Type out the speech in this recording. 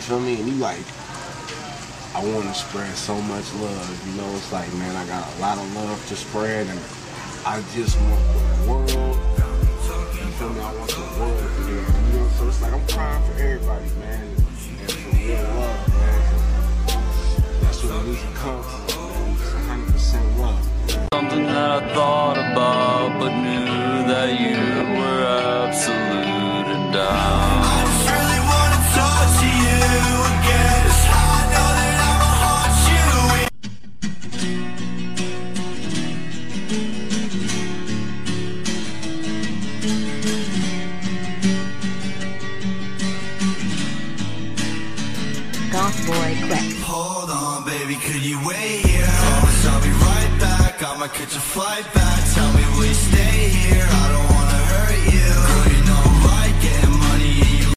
feel me? And you like, I want to spread so much love, you know. It's like, man, I got a lot of love to spread, and I just want the world, you feel me? I want the world to hear, you know. So it's like I'm crying for everybody, man, and for real love, man. That's where the music comes from, man. It's 100% love. Something that I thought about, but knew that you were absolute and down. I just really wanna talk to you again. I know that I'ma haunt you. Goth boy quick. Hold on, baby, could you wait here? Promise I'll be right back. I'ma catch a flight back. Tell me, will you stay?